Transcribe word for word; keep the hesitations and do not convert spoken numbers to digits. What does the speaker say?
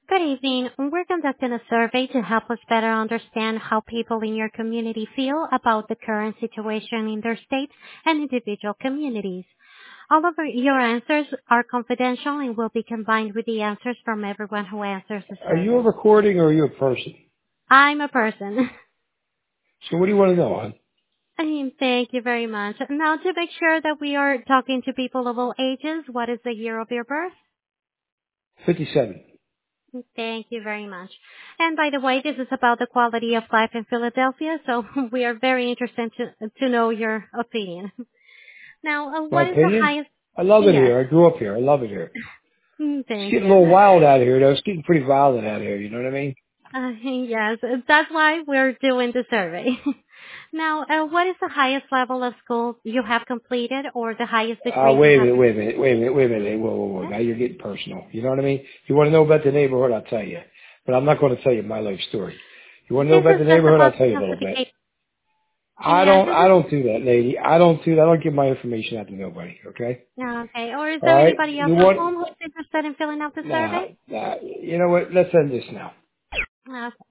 Good evening. We're conducting a survey to help us better understand how people in your community feel about the current situation in their state and individual communities. All of your answers are confidential and will be combined with the answers from everyone who answers the Are you a survey. recording or are you a person? I'm a person. So what do you want to know, hon? I mean, thank you very much. Now, to make sure that we are talking to people of all ages, what is the year of your birth? fifty-seven. Thank you very much. And by the way, this is about the quality of life in Philadelphia, so we are very interested to, to know your opinion. Now, uh, My what is the opinion? highest? I love it Yes. here. I grew up here. I love it here. Mm, It's Thank getting a you. little wild out here, though. It's getting pretty violent out here. You know what I mean? Uh, yes, that's why we're doing the survey. Now, uh, what is the highest level of school you have completed or the highest Uh, degree you wait a have minute, wait a received? minute, wait a minute, wait a minute. Whoa, whoa, whoa. Now you're getting personal. You know what I mean? You want to know about the neighborhood? I'll tell you. But I'm not going to tell you my life story. You want to know This about is the just neighborhood? I'll about tell you a little bit. classification. I Yes, don't, this I is don't do that, lady. I don't do that. I don't give my information out to nobody, okay? no, okay. Or is All there right? anybody else You at want, home who's interested in filling out the nah, survey? nah. You know what? Let's end this now. Okay.